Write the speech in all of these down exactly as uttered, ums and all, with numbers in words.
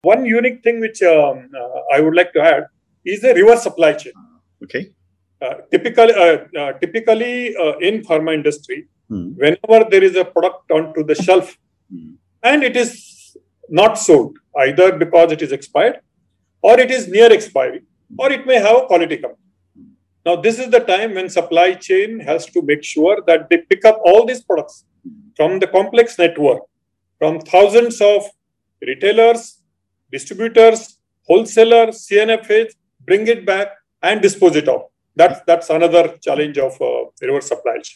One unique thing which um, uh, I would like to add is the reverse supply chain. Okay. Uh, typically, uh, uh, typically uh, in pharma industry, Hmm. whenever there is a product onto the shelf Hmm. and it is not sold, either because it is expired or it is near expiry, or it may have a quality complaint. Now, this is the time when supply chain has to make sure that they pick up all these products from the complex network, from thousands of retailers, distributors, wholesalers, C N F As, bring it back and dispose it off. That's, that's another challenge of uh, reverse supply chain.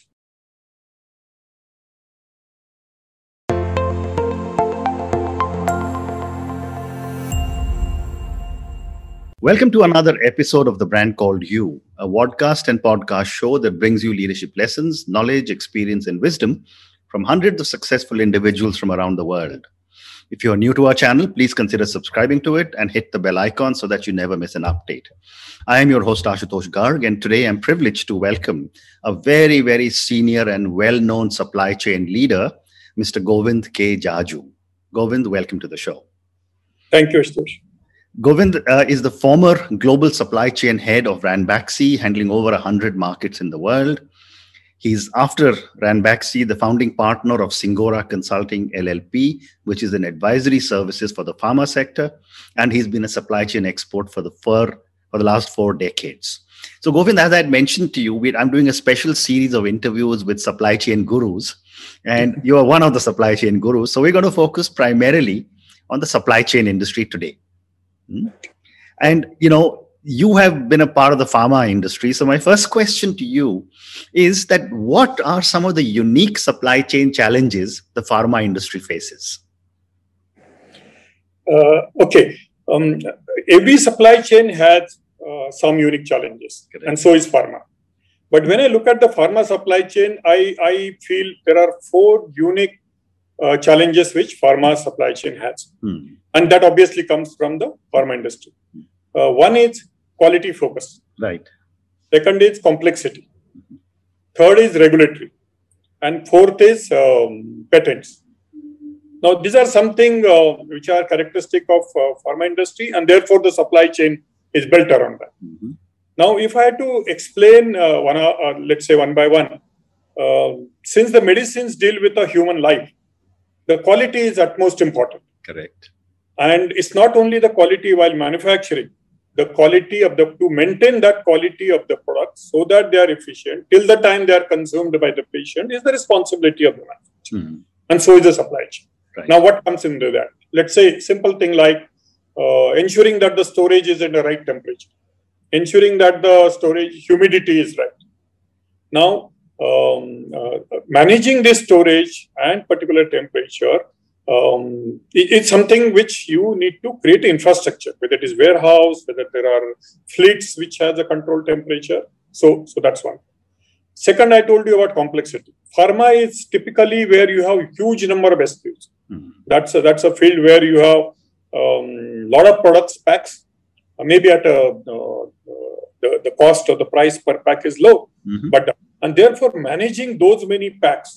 Welcome to another episode of The Brand Called You, a podcast and podcast show that brings you leadership lessons, knowledge, experience, and wisdom from hundreds of successful individuals from around the world. If you're new to our channel, please consider subscribing to it and hit the bell icon so that you never miss an update. I am your host, Ashutosh Garg, and today I'm privileged to welcome a very, very senior and well-known supply chain leader, Mister Govind K. Jaju. Govind, welcome to the show. Thank you, Ashutosh. Govind uh, is the former global supply chain head of Ranbaxy, handling over one hundred markets in the world. He's, after Ranbaxy, the founding partner of Singora Consulting L L P, which is an advisory services for the pharma sector. And he's been a supply chain expert for the, for, for the last four decades. So, Govind, as I had mentioned to you, we, I'm doing a special series of interviews with supply chain gurus. And you are one of the supply chain gurus. So we're going to focus primarily on the supply chain industry today. Hmm? And, you know, you have been a part of the pharma industry. So my first question to you is that what are some of the unique supply chain challenges the pharma industry faces? Uh, okay. Um, every supply chain has uh, some unique challenges, Correct. And so is pharma. But when I look at the pharma supply chain, I, I feel there are four unique uh, challenges which pharma supply chain has. Hmm. And that obviously comes from the pharma industry. Uh, one is quality focus. Right. Second is complexity. Third is regulatory. And fourth is um, patents. Now, these are something uh, which are characteristic of uh, pharma industry, and therefore the supply chain is built around that. Mm-hmm. Now, if I had to explain uh, one, uh, let's say one by one, uh, since the medicines deal with a human life, the quality is utmost important. Correct. And it's not only the quality while manufacturing, the quality of the, to maintain that quality of the products so that they are efficient till the time they are consumed by the patient is the responsibility of the manufacturer. Mm-hmm. And so is the supply chain. Right. Now, what comes into that? Let's say simple thing like uh, ensuring that the storage is at the right temperature, ensuring that the storage humidity is right. Now, um, uh, managing this storage and particular temperature Um, it, it's something which you need to create infrastructure, whether it is warehouse, whether there are fleets which has a controlled temperature. So, so that's one. Second, I told you about complexity. Pharma is typically where you have huge number of S K Us. Mm-hmm. That's a, that's a field where you have a um, lot of products, packs, uh, maybe at a, uh, uh, the, the cost or the price per pack is low. Mm-hmm. But and therefore managing those many packs,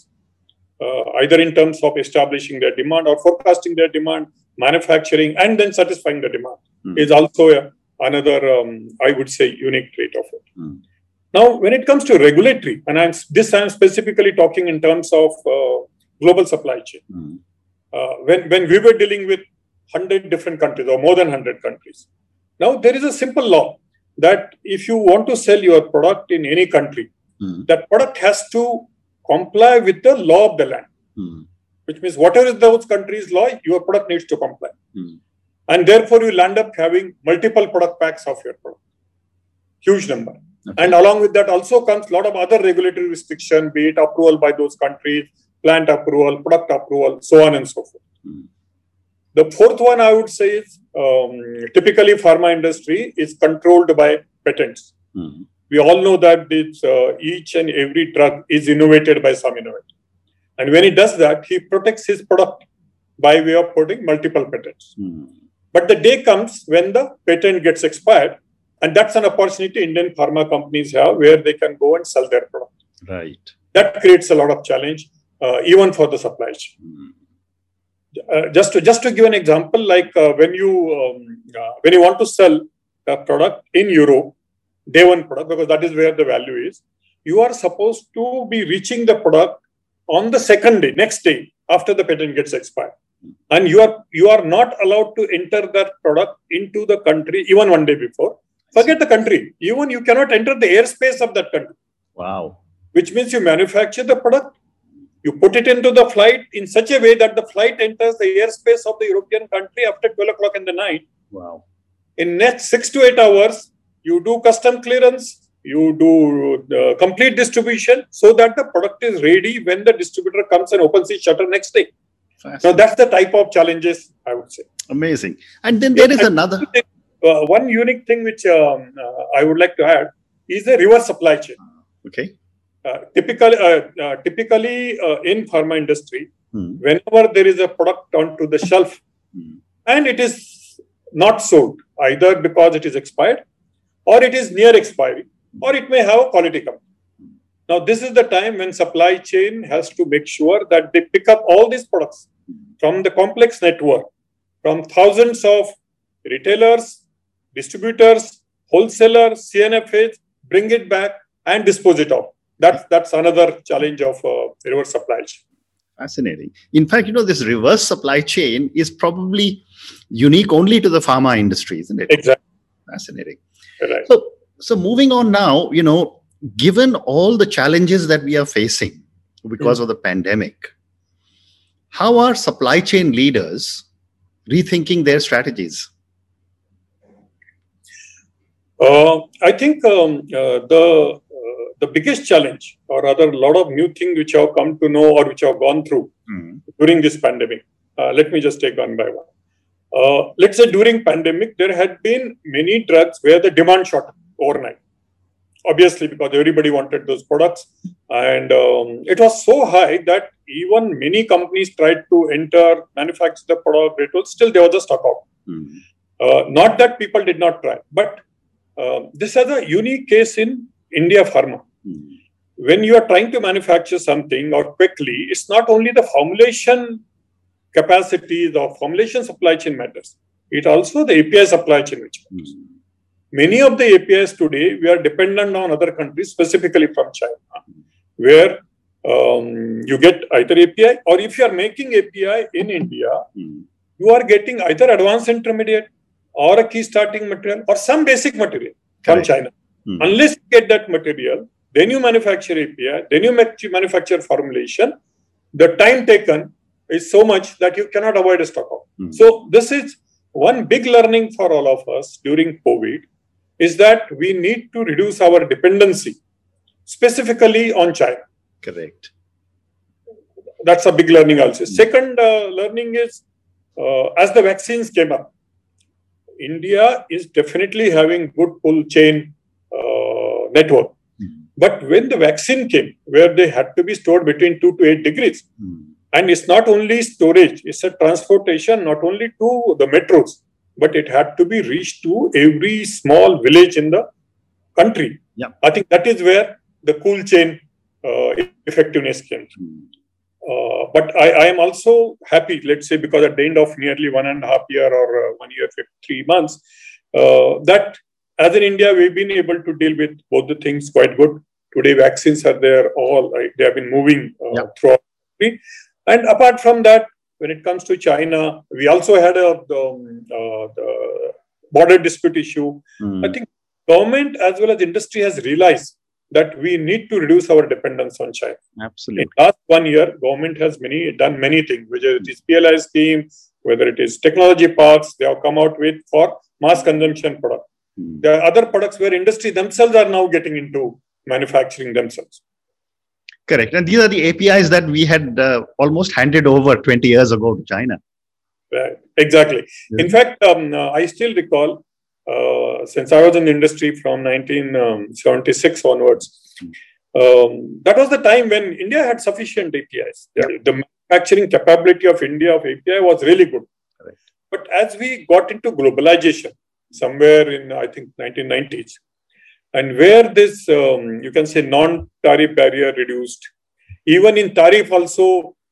Uh, either in terms of establishing their demand or forecasting their demand, manufacturing, and then satisfying the demand mm. is also a, another, um, I would say, unique trait of it. Mm. Now, when it comes to regulatory, and I'm, this I'm specifically talking in terms of uh, global supply chain. Mm. Uh, when, when we were dealing with one hundred different countries or more than one hundred countries, now there is a simple law that if you want to sell your product in any country, mm. that product has to comply with the law of the land, hmm. which means whatever is those countries' law, your product needs to comply. Hmm. And therefore, you'll end up having multiple product packs of your product. Huge number. Okay. And along with that also comes a lot of other regulatory restriction, be it approval by those countries, plant approval, product approval, so on and so forth. Hmm. The fourth one I would say is um, typically pharma industry is controlled by patents. Hmm. We all know that it's, uh, each and every drug is innovated by some innovator. And when he does that, he protects his product by way of putting multiple patents. Mm. But the day comes when the patent gets expired, and that's an opportunity Indian pharma companies have where they can go and sell their product. Right. That creates a lot of challenge, uh, even for the supply chain. Mm. uh, just to just to give an example, like uh, when you um, uh, when you want to sell a product in Europe, day one product, because that is where the value is, you are supposed to be reaching the product on the second day, next day after the patent gets expired, and you are you are not allowed to enter that product into the country even one day before. Forget the country, even you cannot enter the airspace of that country. Wow. Which means you manufacture the product, you put it into the flight in such a way that the flight enters the airspace of the European country after twelve o'clock in the night. Wow. In next six to eight hours, you do custom clearance, you do the complete distribution so that the product is ready when the distributor comes and opens his shutter next day. Now that's the type of challenges, I would say. Amazing. And then there is and another. Uh, one unique thing which um, uh, I would like to add is the reverse supply chain. Okay. Uh, typically, uh, uh, typically uh, in pharma industry, hmm. whenever there is a product onto the shelf hmm. and it is not sold, either because it is expired or it is near expiry, or it may have a quality complaint. Now, this is the time when supply chain has to make sure that they pick up all these products from the complex network, from thousands of retailers, distributors, wholesalers, C N F As, bring it back and dispose it off. That's, that's another challenge of uh, reverse supply chain. Fascinating. In fact, you know, this reverse supply chain is probably unique only to the pharma industry, isn't it? Exactly. Fascinating. Right. So, so moving on now, you know, given all the challenges that we are facing because mm. of the pandemic, how are supply chain leaders rethinking their strategies? Uh, I think um, uh, the uh, the biggest challenge, or rather a lot of new things which have come to know or which have gone through mm. during this pandemic. Uh, let me just take one by one. Uh, let's say during pandemic, there had been many drugs where the demand shot overnight. Obviously, because everybody wanted those products. And um, it was so high that even many companies tried to enter, manufacture the product. It was still there was a stock out. Mm. Uh, not that people did not try, but uh, this is a unique case in India pharma. Mm. When you are trying to manufacture something or quickly, it's not only the formulation capacities or formulation supply chain matters. It also the A P I supply chain which matters. Mm. Many of the A P Is today, we are dependent on other countries, specifically from China, where um, you get either A P I, or if you are making A P I in India, mm. you are getting either advanced intermediate or a key starting material or some basic material from Correct. China. Mm. Unless you get that material, then you manufacture A P I, then you manufacture formulation, the time taken is so much that you cannot avoid a stock out. Mm. So this is one big learning for all of us during COVID, is that we need to reduce our dependency, specifically on China. Correct. That's a big learning also. Mm. Second uh, learning is, uh, as the vaccines came up, India is definitely having good pull chain uh, network. Mm. But when the vaccine came, where they had to be stored between two to eight degrees, mm. and it's not only storage, it's a transportation, not only to the metros, but it had to be reached to every small village in the country. Yeah. I think that is where the cool chain uh, effectiveness came. Mm. Uh, but I, I am also happy, let's say, because at the end of nearly one and a half year or uh, one year, three months, uh, that as in India, we've been able to deal with both the things quite good. Today, vaccines are there, all like, they have been moving uh, yeah. throughout the country. And apart from that, when it comes to China, we also had a the, uh, the border dispute issue. Mm. I think government as well as industry has realized that we need to reduce our dependence on China. Absolutely. In last one year, government has many done many things, whether it is P L I scheme, whether it is technology parks, they have come out with for mass consumption product. Mm. There are other products where industry themselves are now getting into manufacturing themselves. Correct. And these are the A P Is that we had uh, almost handed over twenty years ago to China. Right. Exactly. Yeah. In fact, um, uh, I still recall, uh, since I was in the industry from nineteen seventy-six onwards, um, that was the time when India had sufficient A P Is. Yeah. The, the manufacturing capability of India of A P I was really good. Correct. But as we got into globalization, somewhere in, I think, nineteen nineties, and where this, um, you can say, non-tariff barrier reduced. Even in tariff also,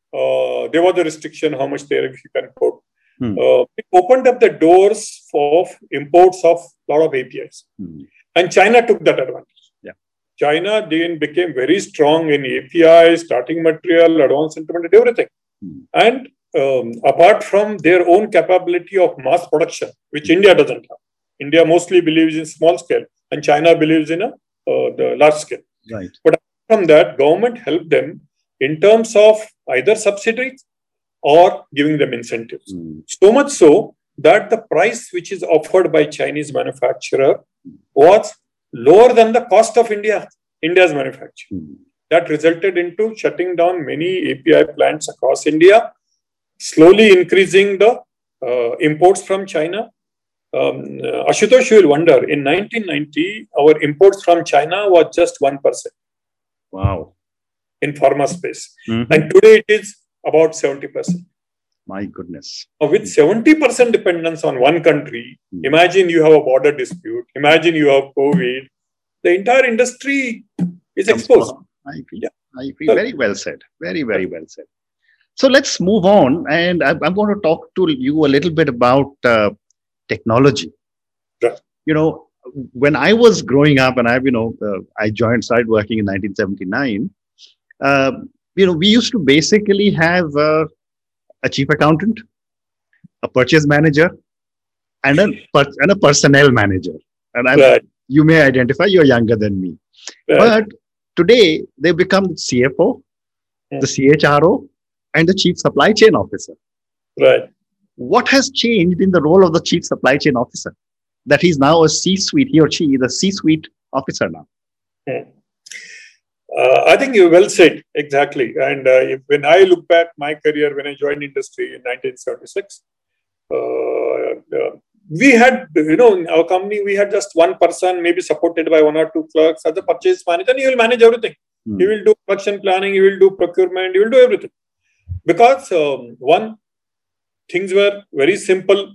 uh, there was a restriction how much tariff you can quote. Hmm. Uh, it opened up the doors for imports of a lot of A P Is. Hmm. And China took that advantage. Yeah. China then became very strong in A P Is, starting material, advanced intermediate, everything. Hmm. And um, apart from their own capability of mass production, which India doesn't have. India mostly believes in small scale, and China believes in a uh, the large scale. Right. But from that, government helped them in terms of either subsidies or giving them incentives. Mm. So much so that the price which is offered by Chinese manufacturer was lower than the cost of India, India's manufacture. Mm. That resulted into shutting down many A P I plants across India, slowly increasing the uh, imports from China. Um, uh, Ashutosh, you will wonder, in nineteen ninety, our imports from China was just one percent. Wow. In pharma space. Mm-hmm. And today it is about seventy percent. My goodness. Now, with seventy percent dependence on one country, mm. imagine you have a border dispute, imagine you have COVID, the entire industry is exposed. I agree. Yeah. I agree. Very well said. Very, very well said. So let's move on. And I'm, I'm going to talk to you a little bit about uh, technology. Right. You know, when I was growing up and I, you know, uh, I joined, started working in nineteen seventy-nine, uh, you know, we used to basically have uh, a chief accountant, a purchase manager, and a, per- and a personnel manager. And I'm, right. you may identify, you're younger than me. Right. But today, they've become the C F O, yeah. the C H R O, and the chief supply chain officer. Right. What has changed in the role of the chief supply chain officer? That he's now a C-suite, he or she is a C-suite officer now. Yeah. Uh, I think you well said, exactly. And uh, if, when I look back my career, when I joined industry in nineteen seventy-six, uh, uh, we had, you know, in our company, we had just one person, maybe supported by one or two clerks as a purchase manager, and he will manage everything. Hmm. He will do production planning, he will do procurement, he will do everything. Because um, one, things were very simple,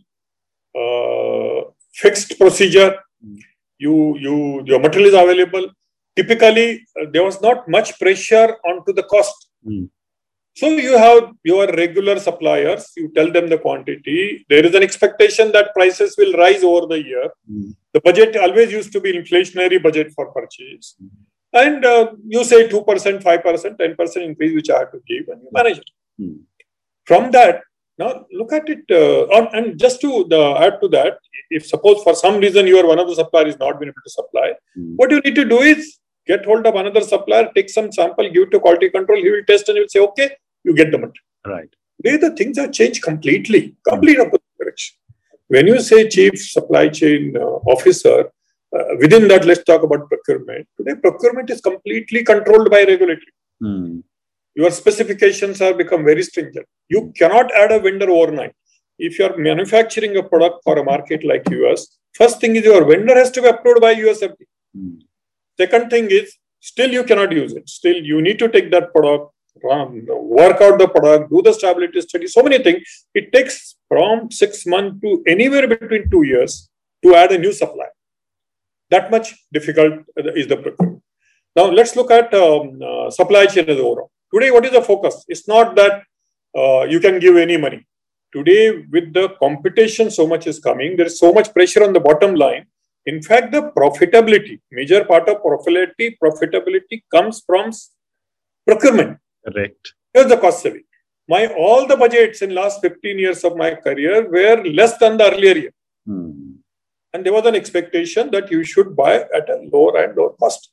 uh, fixed procedure, hmm. you, you, your material is available. Typically, uh, there was not much pressure onto the cost. Mm. So you have your regular suppliers, you tell them the quantity. There is an expectation that prices will rise over the year. Mm. The budget always used to be inflationary budget for purchase. Mm. And uh, you say two percent, five percent, ten percent increase, which I have to give, and you manage it. Mm. From that, now look at it. Uh, on, and just to the, add to that, if suppose for some reason you are one of the suppliers is not been able to supply, mm. what you need to do is get hold of another supplier, take some sample, give it to quality control, he will test and he will say, okay, you get the material. Right. Today the things have changed completely, complete opposite direction. When you say chief supply chain uh, officer, uh, within that, let's talk about procurement. Today, procurement is completely controlled by regulatory. Hmm. Your specifications have become very stringent. You cannot add a vendor overnight. If you are manufacturing a product for a market like U S, first thing is your vendor has to be approved by U S F D A. Hmm. Second thing is, still you cannot use it. Still, you need to take that product, run, work out the product, do the stability study, so many things. It takes from six months to anywhere between two years to add a new supply. That much difficult is the procurement. Now, let's look at um, uh, supply chain as overall. Today, what is the focus? It's not that uh, you can give any money. Today, with the competition, so much is coming. There is so much pressure on the bottom line. In fact, the profitability, major part of profitability, profitability comes from procurement. Correct. Here's the cost saving. My all the budgets in last fifteen years of my career were less than the earlier year. Hmm. And there was an expectation that you should buy at a lower and lower cost.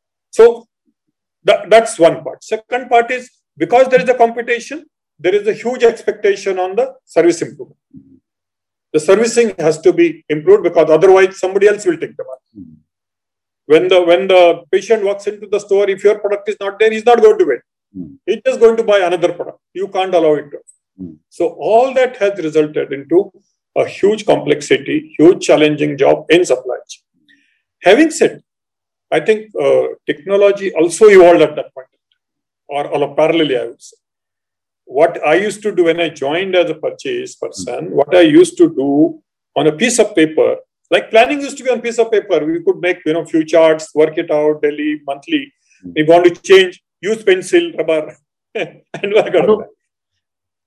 So that, that's one part. Second part is, because there is a competition, there is a huge expectation on the service improvement. Hmm. The servicing has to be improved because otherwise somebody else will take the money. Mm. When the when the patient walks into the store, if your product is not there, he's not going to wait. Mm. He's just going to buy another product. You can't allow it to. Mm. So all that has resulted into a huge complexity, huge challenging job in supply chain. Having said, I think uh, technology also evolved at that point, or, or parallelly, I would say. What I used to do when I joined as a purchase person, what I used to do on a piece of paper, like planning used to be on a piece of paper. We could make, you know, few charts, work it out daily, monthly. We want to change, use pencil, rubber, and work out. No,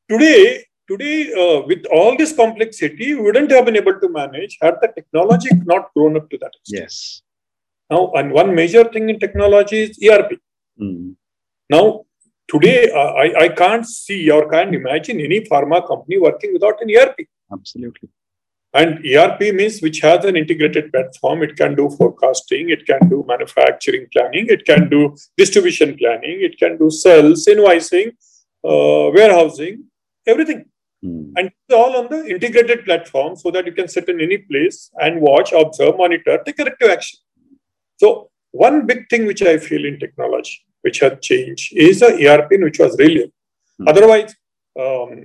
today, today uh, with all this complexity, we wouldn't have been able to manage had the technology not grown up to that extent. Yes. Now, and one major thing in technology is E R P. Mm. Now, today, uh, I, I can't see or can't imagine any pharma company working without an E R P. Absolutely. And E R P means which has an integrated platform. It can do forecasting, it can do manufacturing planning, it can do distribution planning, it can do sales, invoicing, uh, warehousing, everything. Mm. And it's all on the integrated platform so that you can sit in any place and watch, observe, monitor, take corrective action. So one big thing which I feel in technology, which has changed, is the E R P which was brilliant. Mm. Otherwise, um,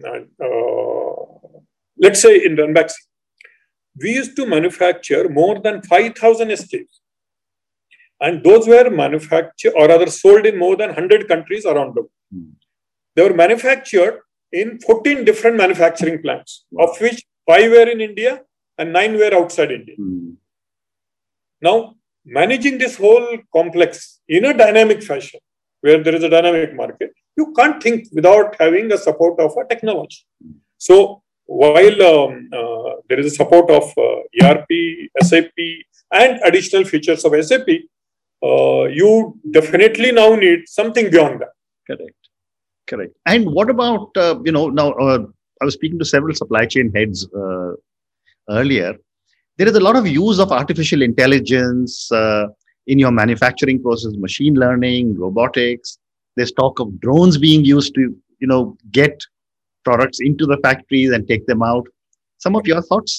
uh, let's say in Ranbaxy, we used to manufacture more than five thousand S K Us. And those were manufactured or rather sold in more than one hundred countries around the world. Mm. They were manufactured in fourteen different manufacturing plants, wow. of which five were in India and nine were outside India. Mm. Now, managing this whole complex in a dynamic fashion, where there is a dynamic market, you can't think without having the support of a technology. Mm. So, while um, uh, there is a support of uh, E R P, S A P, and additional features of S A P, uh, you definitely now need something beyond that. Correct. Correct. And what about, uh, you know, now uh, I was speaking to several supply chain heads uh, earlier. There is a lot of use of artificial intelligence uh, in your manufacturing process, machine learning, robotics. There's talk of drones being used to, you know, get products into the factories and take them out. Some of your thoughts?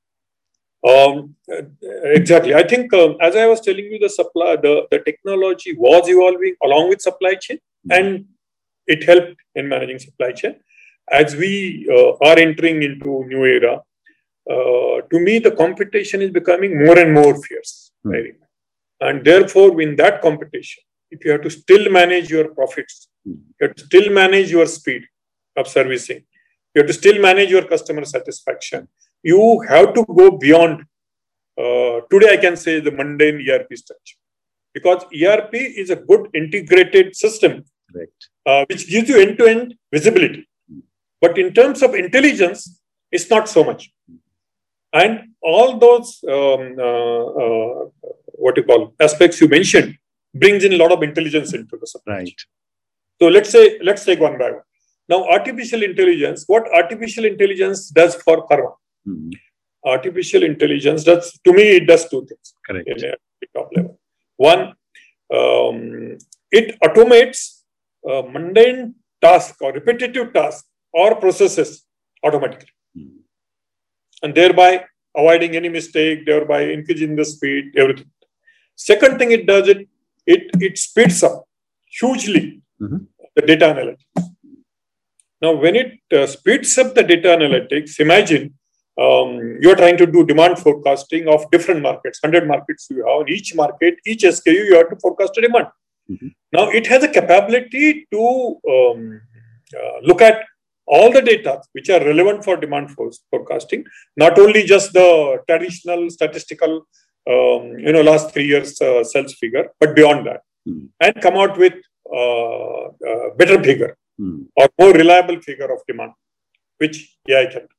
Um, exactly. I think, um, as I was telling you, the supply, the, the technology was evolving along with supply chain, mm-hmm. and it helped in managing supply chain. As we uh, are entering into new era, uh, to me, the competition is becoming more and more fierce. Mm-hmm. Right? And therefore, in that competition, if you have to still manage your profits, mm-hmm. you have to still manage your speed of servicing, you have to still manage your customer satisfaction. You have to go beyond, uh, today I can say, the mundane E R P structure. Because E R P is a good integrated system, right. uh, which gives you end-to-end visibility. But in terms of intelligence, it's not so much. And all those, um, uh, uh, what you call, aspects you mentioned, brings in a lot of intelligence into the supply chain. Right. So let's say, let's take one by one. Now, artificial intelligence, what artificial intelligence does for pharma? Mm-hmm. Artificial intelligence does, to me, it does two things. Correct. In a top level. One, um, it automates uh, mundane tasks or repetitive tasks or processes automatically. Mm-hmm. And thereby avoiding any mistake, thereby increasing the speed, everything. Second thing it does, it, it, it speeds up hugely mm-hmm. the data analytics. Now, when it uh, speeds up the data analytics, imagine um, you're trying to do demand forecasting of different markets, one hundred markets you have. In each market, each S K U, you have to forecast a demand. Mm-hmm. Now, it has a capability to um, uh, look at all the data which are relevant for demand forecasting, not only just the traditional statistical, um, you know, last three years uh, sales figure, but beyond that, mm-hmm. and come out with uh, a better figure. Hmm. or more reliable figure of demand, which A I can do.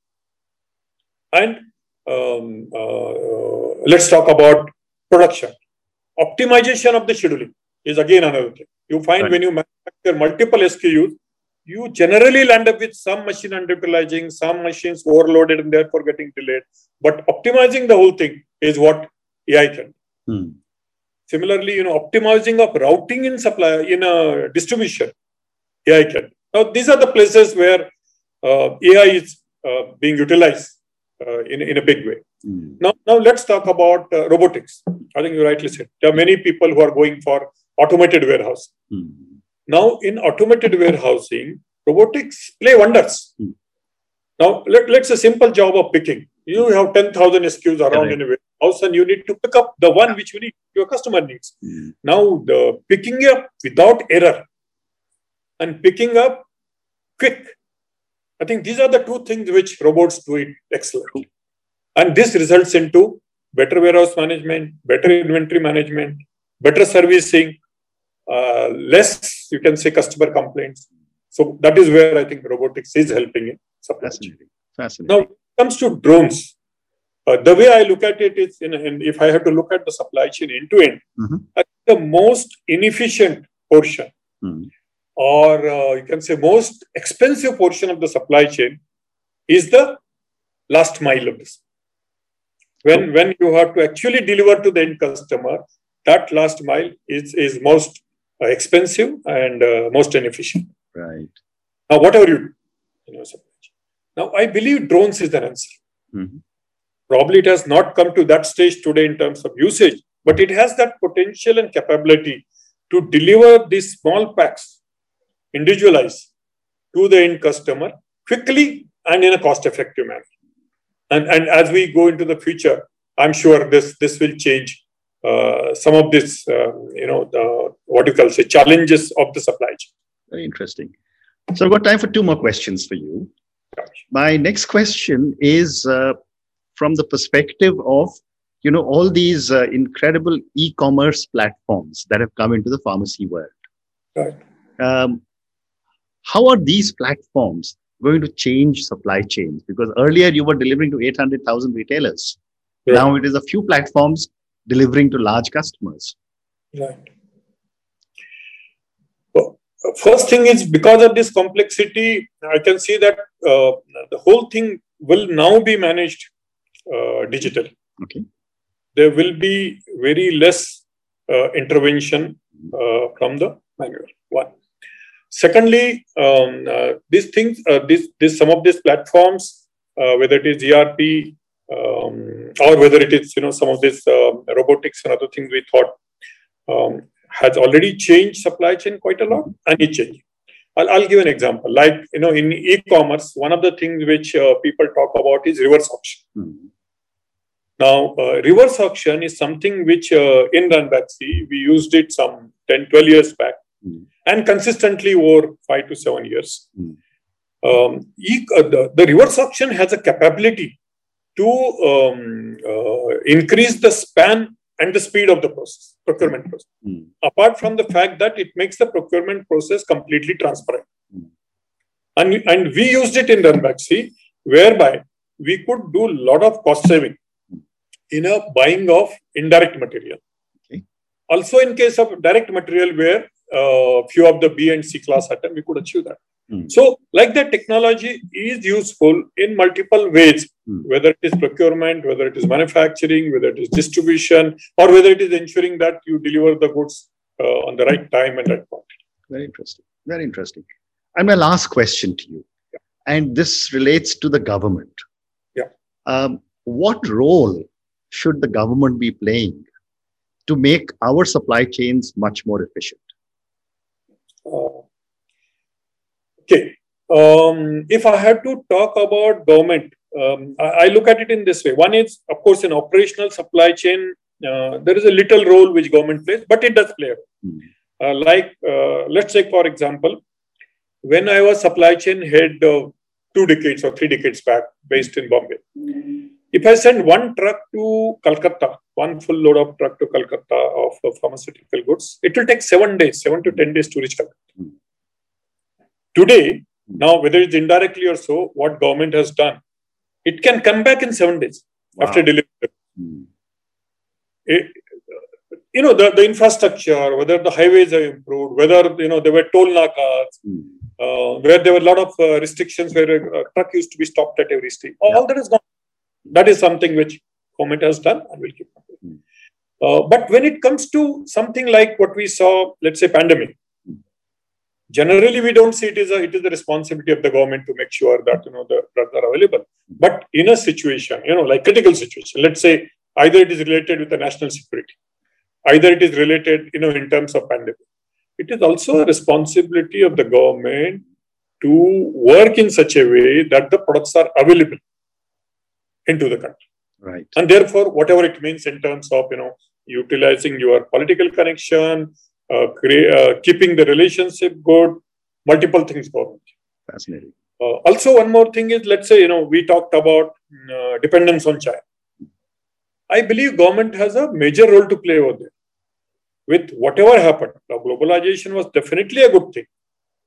And um, uh, let's talk about production. Optimization of the scheduling is again another thing. You find right. when you manufacture multiple S K Us, you generally land up with some machine underutilizing, some machines overloaded and therefore getting delayed. But optimizing the whole thing is what A I can do. Hmm. Similarly, you know, optimizing of routing in supply, in a distribution, A I can. Now, these are the places where uh, A I is uh, being utilized uh, in, in a big way. Mm. Now, now, let's talk about uh, robotics. I think you rightly said. There are many people who are going for automated warehouse. Mm. Now, in automated warehousing, robotics play wonders. Mm. Now, let, let's a simple job of picking. You have ten thousand S K Us around in a warehouse and you need to pick up the one which you need, your customer needs. Mm. Now, the picking up without error and picking up quick. I think these are the two things which robots do it excellently. And this results into better warehouse management, better inventory management, better servicing, uh, less, you can say, customer complaints. So that is where I think robotics is helping in supply chain. Fascinating. Fascinating. Now, when it comes to drones, uh, the way I look at it is, in, in, if I have to look at the supply chain end to end, Mm-hmm. I think the most inefficient portion, Mm-hmm. or uh, you can say most expensive portion of the supply chain, is the last mile of this. When, when you have to actually deliver to the end customer, that last mile is, is most uh, expensive and uh, most inefficient. Right. Now, whatever you do, you know, supply chain. Now, I believe drones is the answer. Mm-hmm. Probably it has not come to that stage today in terms of usage, but it has that potential and capability to deliver these small packs, individualized, to the end customer quickly and in a cost-effective manner. And, and as we go into the future, I'm sure this, this will change uh, some of this, uh, you know, the, what you call say, challenges of the supply chain. Very interesting. So I've got time for two more questions for you. My next question is uh, from the perspective of, you know, all these uh, incredible e-commerce platforms that have come into the pharmacy world. Right. Um, how are these platforms going to change supply chains? Because earlier you were delivering to eight hundred thousand retailers. Right. Now it is a few platforms delivering to large customers. Right. Well, first thing is, because of this complexity, I can see that uh, the whole thing will now be managed uh, digitally. Okay. There will be very less uh, intervention uh, from the manual. One. Secondly, um, uh, these things, uh, this, this, some of these platforms, uh, whether it is E R P um, or whether it is, you know, some of this uh, robotics and other things we thought um, has already changed supply chain quite a lot, and it's changing. I'll, I'll give an example. Like, you know, in e-commerce, one of the things which uh, people talk about is reverse auction. Mm-hmm. Now, uh, reverse auction is something which uh, in Ranbaxy, we used it some ten, twelve years back, mm-hmm. and consistently over five to seven years. Mm-hmm. Um, e- uh, the, the reverse auction has a capability to um, uh, increase the span and the speed of the process, procurement process. Mm-hmm. Apart from the fact that it makes the procurement process completely transparent. Mm-hmm. And, and we used it in Ranbaxy, whereby we could do a lot of cost saving in a buying of indirect material. Okay. Also, in case of direct material, where uh, few of the B and C class items, we could achieve that. Mm. So, like that, technology is useful in multiple ways, mm. whether it is procurement, whether it is manufacturing, whether it is distribution, or whether it is ensuring that you deliver the goods uh, on the right time and right quantity. Very interesting. Very interesting. And my last question to you, yeah. and this relates to the government. Yeah. Um, what role should the government be playing to make our supply chains much more efficient? Uh, okay. Um, if I had to talk about government, um, I, I look at it in this way. One is, of course, in operational supply chain, uh, there is a little role which government plays, but it does play a role. Mm. Uh, like, uh, let's say, for example, when I was supply chain head uh, two decades or three decades back, based in Bombay, mm. if I send one truck to Calcutta, one full load of truck to Calcutta of uh, pharmaceutical goods, it will take seven days, seven to ten days to reach Calcutta. Mm. Today, now, whether it's indirectly or so, what government has done, it can come back in seven days wow. after delivery. Mm. It, you know, the, the infrastructure, whether the highways are improved, whether, you know, there were toll nakas, mm. uh, where there were a lot of uh, restrictions where a, a truck used to be stopped at every stage. All yeah. that is gone. That is something which government has done and will keep on doing. Mm. Uh, but when it comes to something like what we saw, let's say pandemic, mm. generally we don't see it as a, it is the responsibility of the government to make sure that, you know, the drugs are available. Mm. But in a situation, you know, like critical situation, let's say either it is related with the national security, either it is related, you know, in terms of pandemic. It is also a responsibility of the government to work in such a way that the products are available into the country. Right. And therefore, whatever it means in terms of, you know, utilizing your political connection, uh, cre- uh, keeping the relationship good, multiple things go. Fascinating. Uh, also, one more thing is, let's say, you know, we talked about uh, dependence on China. I believe government has a major role to play over there. With whatever happened, now globalization was definitely a good thing.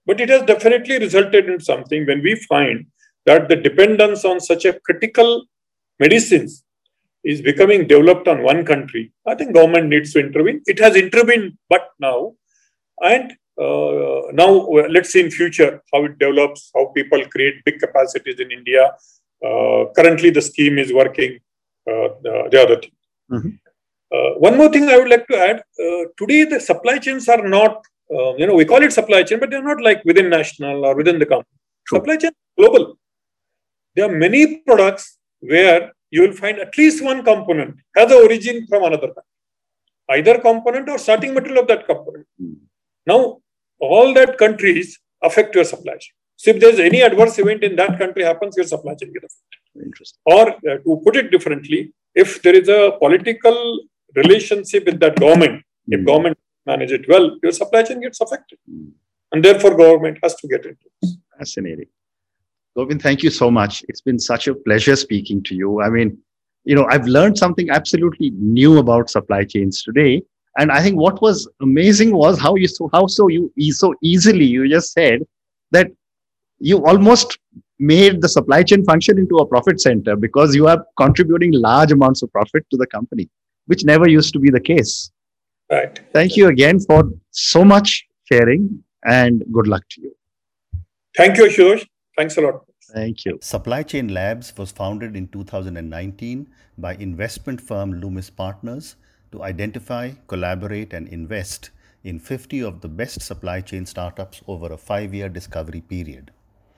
But it has definitely resulted in something when we find that the dependence on such a critical medicines is becoming developed on one country. I think government needs to intervene. It has intervened, but now, and uh, now let's see in future how it develops, how people create big capacities in India. Uh, currently, the scheme is working. Uh, the, the other thing. Mm-hmm. Uh, one more thing I would like to add. Uh, today, the supply chains are not, uh, you know, we call it supply chain, but they're not like within national or within the company. True. Supply chain is global. There are many products where you will find at least one component has an origin from another country. Either component or starting material of that component. Mm. Now, all that countries affect your supply chain. So if there's any adverse event in that country happens, your supply chain gets affected. Interesting. Or uh, to put it differently, if there is a political relationship with that government, mm. if government manage it well, your supply chain gets affected. Mm. And therefore, government has to get into this. Fascinating. Govind, thank you so much. It's been such a pleasure speaking to you. I mean, you know, I've learned something absolutely new about supply chains today. And I think what was amazing was how you so how so you so easily you just said that you almost made the supply chain function into a profit center because you are contributing large amounts of profit to the company, which never used to be the case. Right. Thank you again for so much sharing and good luck to you. Thank you, Ashutosh. Thanks a lot. Thank you. Supply Chain Labs was founded in two thousand nineteen by investment firm Loomis Partners to identify, collaborate, and invest in fifty of the best supply chain startups over a five-year discovery period.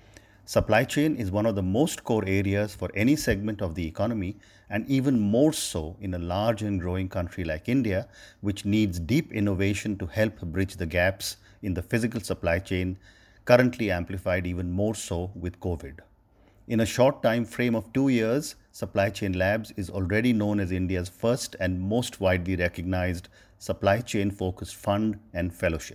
Supply chain is one of the most core areas for any segment of the economy, and even more so in a large and growing country like India, which needs deep innovation to help bridge the gaps in the physical supply chain, currently amplified even more so with COVID. In a short time frame of two years, Supply Chain Labs is already known as India's first and most widely recognized supply chain focused fund and fellowship.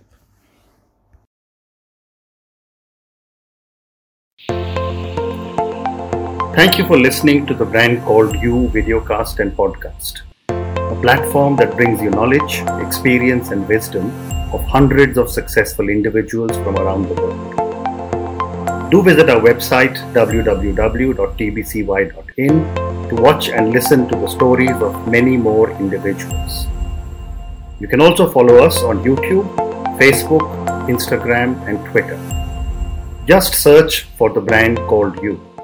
Thank you for listening to the Brand Called You videocast and podcast, a platform that brings you knowledge, experience, and wisdom of hundreds of successful individuals from around the world. Do visit our website w w w dot t b c y dot in to watch and listen to the stories of many more individuals. You can also follow us on YouTube, Facebook, Instagram, and Twitter. Just search for the Brand Called You.